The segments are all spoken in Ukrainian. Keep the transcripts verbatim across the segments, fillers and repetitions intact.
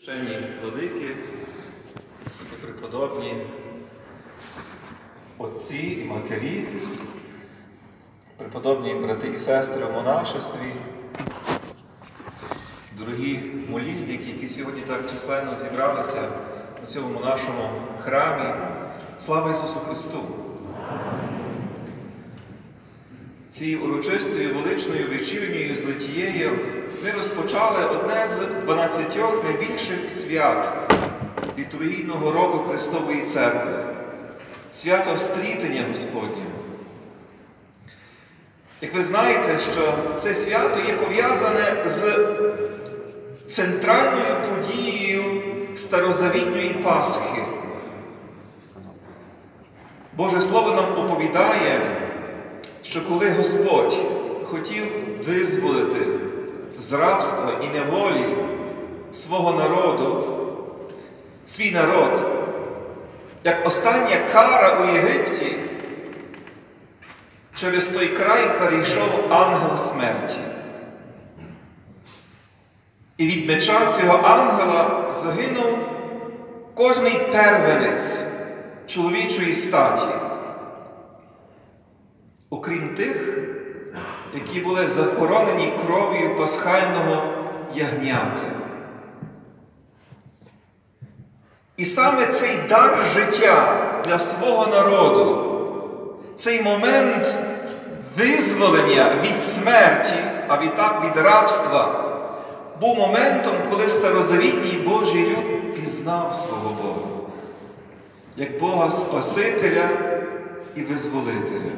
Священні владики, високопреподобні отці і матері, преподобні брати і сестри в монашестві, дорогі молільники, які сьогодні так численно зібралися у цьому нашому храмі. Слава Ісусу Христу! Цією урочистою величною вечірньою злитією ми розпочали одне з дванадцятьох найбільших свят літургійного року Христової Церкви – свято Стрітення Господнє. Як ви знаєте, що це свято є пов'язане з центральною подією старозавітньої Пасхи. Боже Слово нам оповідає, що коли Господь хотів визволити з рабства і неволі свого народу, свій народ, як остання кара у Єгипті, через той край перейшов ангел смерті. І від меча цього ангела загинув кожний первенець чоловічої статі, окрім тих, які були захоронені кров'ю пасхального ягняти. І саме цей дар життя для свого народу, цей момент визволення від смерті, а відтак від рабства, був моментом, коли старозавітній Божий люд пізнав свого Бога, як Бога Спасителя і Визволителя.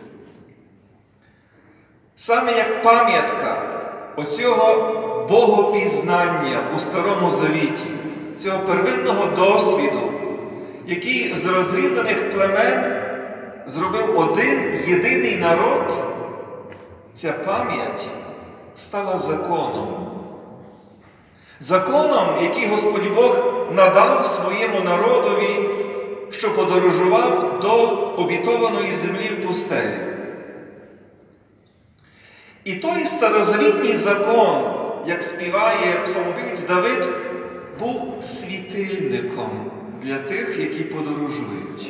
Саме як пам'ятка оцього богопізнання у Старому Завіті, цього первинного досвіду, який з розрізаних племен зробив один єдиний народ, ця пам'ять стала законом. Законом, який Господь Бог надав своєму народові, що подорожував до обітованої землі в пустелі. І той старозавітній закон, як співає псалмопівець Давид, був світильником для тих, які подорожують.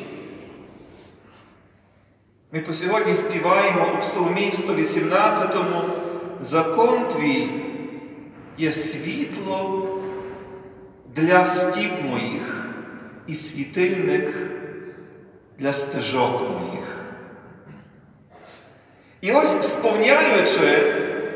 Ми по сьогодні співаємо у псалмі сто вісімнадцятому «Закон твій є світло для стіп моїх і світильник для стежок моїх». І ось, сповняючи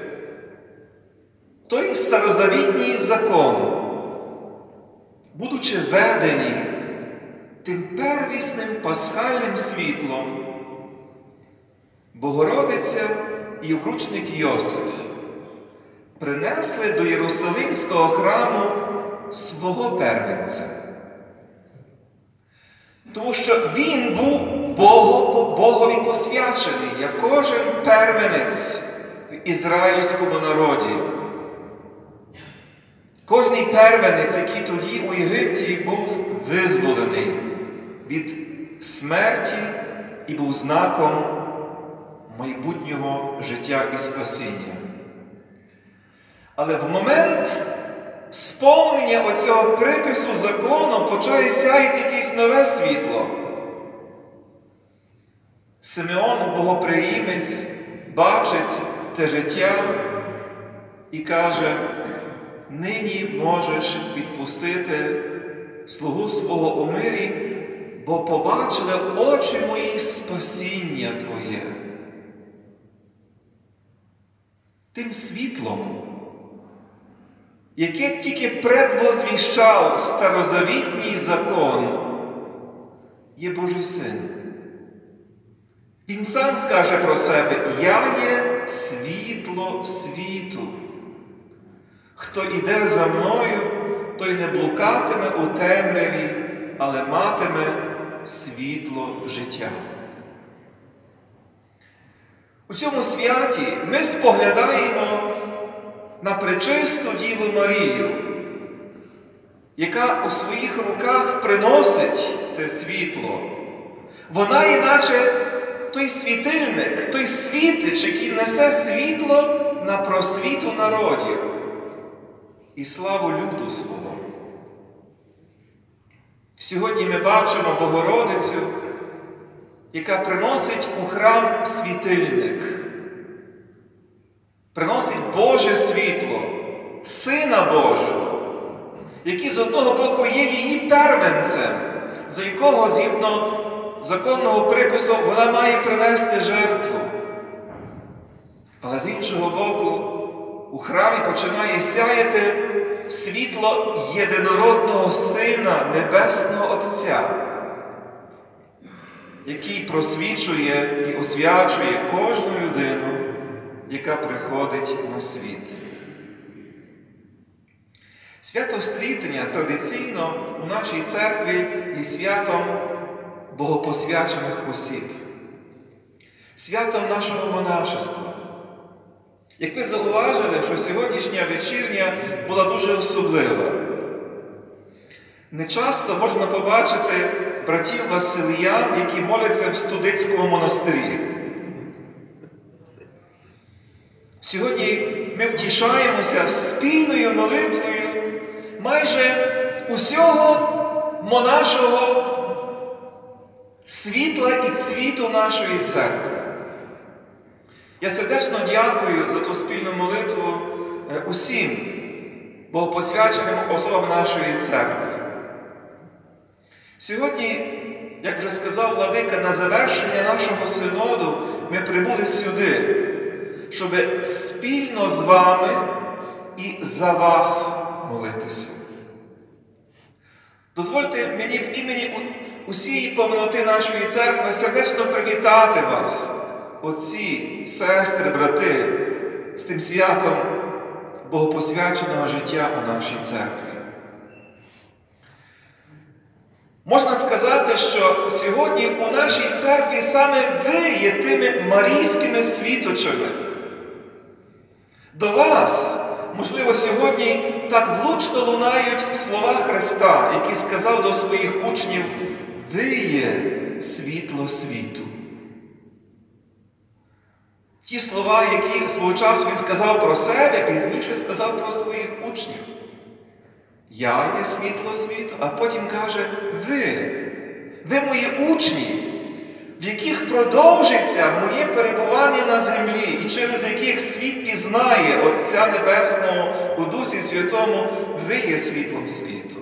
той старозавітній закон, будучи ведені тим первісним пасхальним світлом, Богородиця і обручник Йосиф принесли до Єрусалимського храму свого первенця. Тому що він був Богу, Богові посвячений, як кожен первенець в ізраїльському народі. Кожний первенець, який тоді у Єгипті був визволений від смерті і був знаком майбутнього життя і спасіння. Але в момент сповнення оцього припису закону почає сяяти якесь нове світло. Симеон, богоприємець, бачить те життя і каже: «Нині можеш відпустити слугу свого у мирі, бо побачили очі мої спасіння Твоє». Тим світлом, яке тільки предвозвіщав старозавітній закон, є Божий Син. Він сам скаже про себе: «Я є світло світу. Хто іде за мною, той не блукатиме у темряві, але матиме світло життя». У цьому святі ми споглядаємо на пречисту Діву Марію, яка у своїх руках приносить це світло. Вона іначе той світильник, той світич, який несе світло на просвіту народів і славу люду свого. Сьогодні ми бачимо Богородицю, яка приносить у храм світильник, приносить Боже світло, Сина Божого, який з одного боку є її первенцем, за якого, згідно законного припису, вона має принести жертву. Але з іншого боку, у храмі починає сяяти світло єдинородного Сина Небесного Отця, який просвічує і освячує кожну людину, яка приходить на світ. Свято Стрітення традиційно у нашій церкві є святом богопосвячених осіб, святом нашого монашества. Як ви зауважили, що сьогоднішня вечірня була дуже особлива. Нечасто можна побачити братів Василиян, які моляться в Студицькому монастирі. Сьогодні ми втішаємося спільною молитвою майже усього монашого світла і цвіту нашої церкви. Я сердечно дякую за ту спільну молитву усім богопосвяченим особам нашої церкви. Сьогодні, як вже сказав владика, на завершення нашого синоду ми прибули сюди, щоб спільно з вами і за вас молитися. Дозвольте мені в імені усієї повноти нашої церкви сердечно привітати вас, отці, сестри, брати, з тим святом богопосвяченого життя у нашій церкві. Можна сказати, що сьогодні у нашій церкві саме ви є тими марійськими світочами. До вас, можливо, сьогодні так влучно лунають слова Христа, який сказав до своїх учнів: «Ви є світло світу». Ті слова, які свого часу Він сказав про себе, пізніше сказав про своїх учнів. Я є світло світу, а потім каже: ви, ви мої учні, в яких продовжиться моє перебування на землі, і через яких світ пізнає Отця Небесного у Дусі Святому, ви є світлом світу.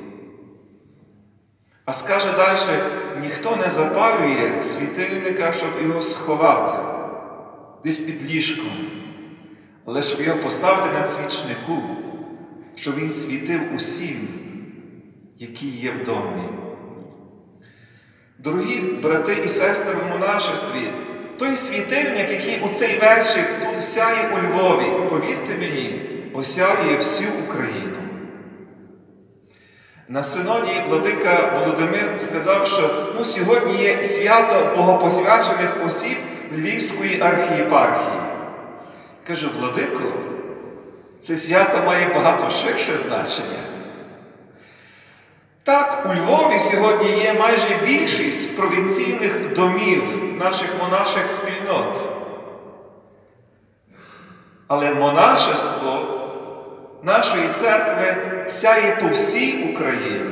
А скаже далі: ніхто не запалює світильника, щоб його сховати десь під ліжком, але щоб його поставити на свічнику, щоб він світив усім, які є в домі. Дорогі брати і сестри в монашестві, той світильник, який у цей вечір тут сяє у Львові, повірте мені, осяє всю Україну. На синоді владика Володимир сказав, що ну, сьогодні є свято богопосвячених осіб Львівської архієпархії. Кажу: владико, це свято має багато ширше значення. Так, у Львові сьогодні є майже більшість провінційних домів наших монаших спільнот. Але монашество нашої церкви сяє по всій Україні.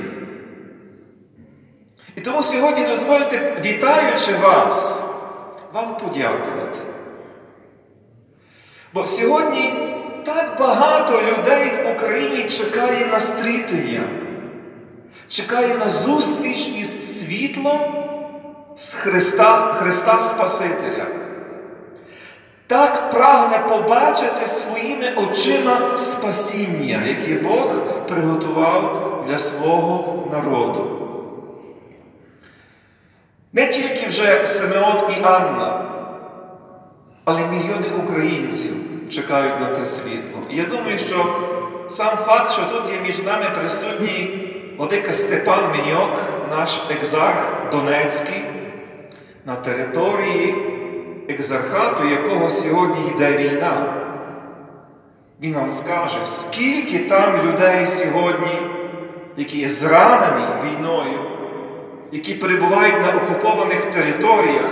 І тому сьогодні дозвольте, вітаючи вас, вам подякувати. Бо сьогодні так багато людей в Україні чекає на стрітення, чекає на зустріч із світлом з Христа, Христа Спасителя. Так прагне побачити своїми очима спасіння, яке Бог приготував для свого народу. Не тільки вже Симеон і Анна, але мільйони українців чекають на те світло. І я думаю, що сам факт, що тут є між нами присутній владика Степан Міньок, наш екзарх Донецький, на території екзархату, якого сьогодні йде війна. Він вам скаже, скільки там людей сьогодні, які є зранені війною, які перебувають на окупованих територіях,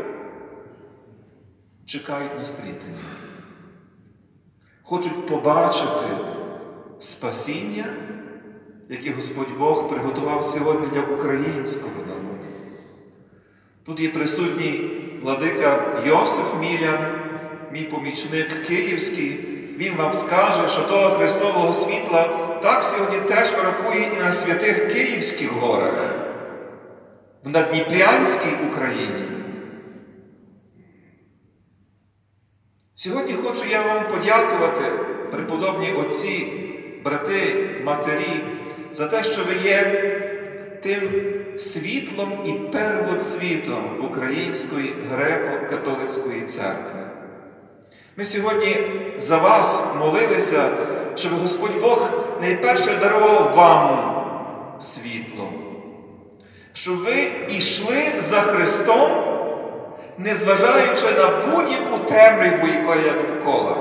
чекають на стрітення. Хочуть побачити спасіння які Господь Бог приготував сьогодні для українського народу. Тут є присутній владика Йосиф Мілян, мій помічник київський. Він вам скаже, що того Христового світла так сьогодні теж бракує і на святих Київських горах, в Надніпрянській Україні. Сьогодні хочу я вам подякувати, преподобні отці, брати, матері, за те, що ви є тим світлом і первоцвітом Української греко-католицької церкви. Ми сьогодні за вас молилися, щоб Господь Бог найперше дарував вам світло, щоб ви йшли за Христом, незважаючи на будь-яку темряву, яка є довкола.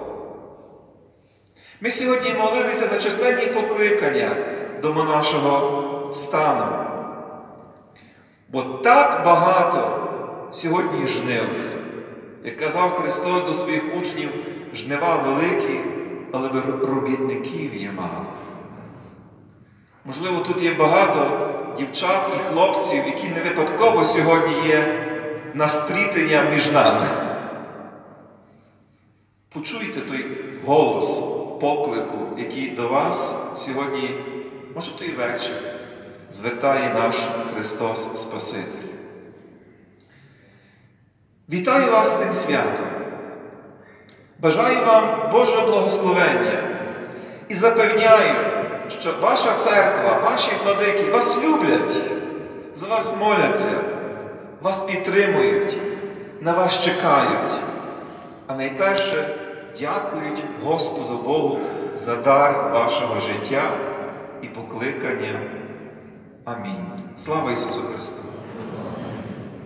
Ми сьогодні молилися за численні покликання до монашого стану. Бо так багато сьогодні жнив. Як казав Христос до своїх учнів, жнива великі, але робітників є мало. Можливо, тут є багато дівчат і хлопців, які не випадково сьогодні є на стрітення між нами. Почуйте той голос поклику, який до вас сьогодні, може, той вечір, звертає наш Христос Спаситель. Вітаю вас з тим святом. Бажаю вам Божого благословення і запевняю, що ваша церква, ваші владики вас люблять, за вас моляться, вас підтримують, на вас чекають, а найперше дякують Господу Богу за дар вашого життя і покликання. Амінь. Слава Ісусу Христу!